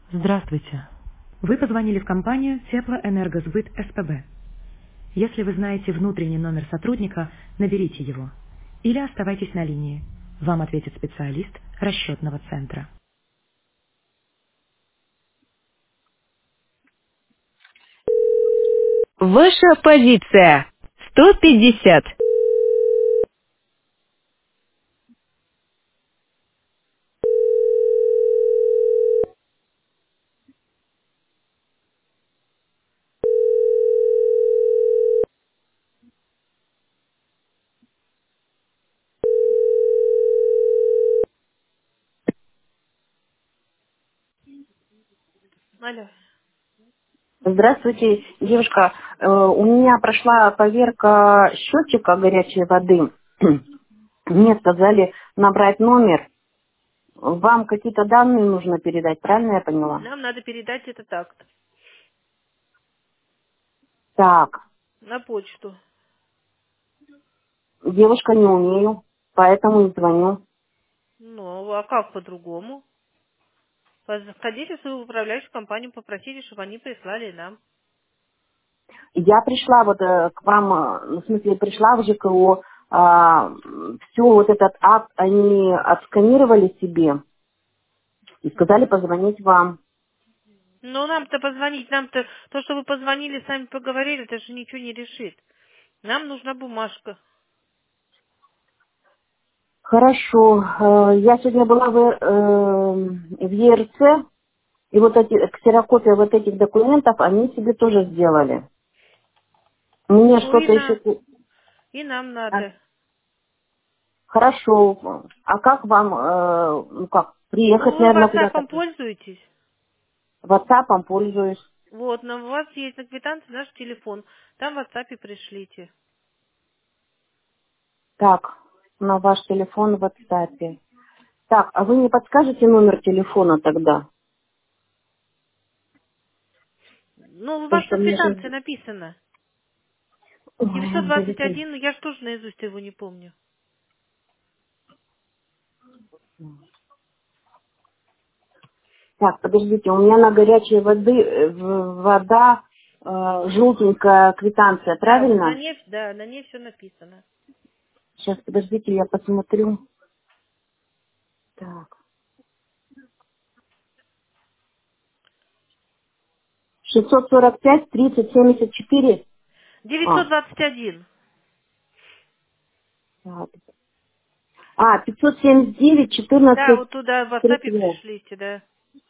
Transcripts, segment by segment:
Здравствуйте. Вы позвонили в компанию Теплоэнергосбыт СПБ. Если вы знаете внутренний номер сотрудника, наберите его. Или оставайтесь на линии. Вам ответит специалист расчетного центра. Ваша позиция. 150. Алло. Здравствуйте, девушка. У меня прошла поверка счетчика горячей воды. Мне сказали набрать номер. Вам какие-то данные нужно передать, правильно я поняла? Нам надо передать этот акт Так, на почту. девушка, не умею, поэтому и звоню. Ну, а как по-другому? Сходите в свою управляющую компанию, попросите, чтобы они прислали нам. Я пришла вот к вам, в смысле, пришла в ЖКО, все вот этот акт они отсканировали себе и сказали Мгм. позвонить вам. Ну, нам-то позвонить, нам-то то, что вы позвонили, сами поговорили, это же ничего не решит. Нам нужна бумажка. Хорошо. Я сегодня была в ЕРЦ, и вот эти ксерокопия вот этих документов они себе тоже сделали. Мне Ну, что-то еще... и нам А, надо. хорошо. А как вам, ну как, Ну, приехать, вы наверное, куда-то? WhatsApp пользуетесь? WhatsApp пользуюсь. Вот, но у вас есть на квитанции наш телефон. Там в WhatsApp пришлите. Так, на ваш телефон в WhatsApp. Так, а вы не подскажете номер телефона тогда? Ну, у Потому вас что на мне же... квитанции написано. Ой, подождите. 921, ну я ж тоже наизусть его не помню. Так, подождите, у меня на горячей вода желтенькая квитанция, Да, вот правильно? на ней все написано. Сейчас, подождите, я посмотрю. Так, 645, 30, 74. А, 921. так. 579, Да, 14, вот туда в WhatsApp 32. пришлите, да.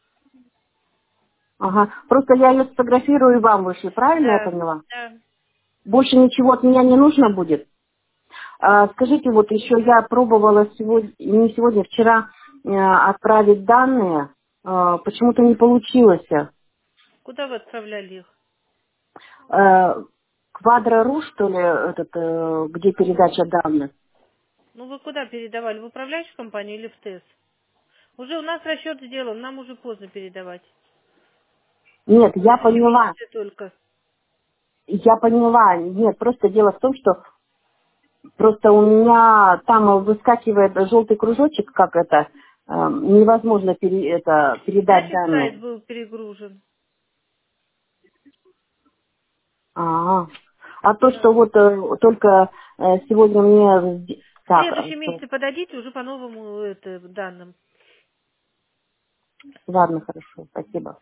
Ага, просто я ее сфотографирую и вам вышлю, правильно я Да, поняла? да. Больше ничего от меня не нужно будет? Скажите, вот еще я пробовала сегодня, не сегодня, вчера отправить данные, почему-то не получилось. Куда вы отправляли их? Квадро.ру, что ли, где передача данных? Ну, вы куда передавали? В управляющую компанию или в ТЭС? Уже у нас расчет сделан, нам уже поздно передавать. Нет, В следующем поняла. месяце только. Я поняла. Нет, просто дело в том, что просто у меня там выскакивает желтый кружочек, как это, невозможно передать Значит, данные. сайт был перегружен. А, а то, Да. что вот только сегодня мне... В Так, следующем месяце подадите уже по новому данным. ладно, хорошо, спасибо.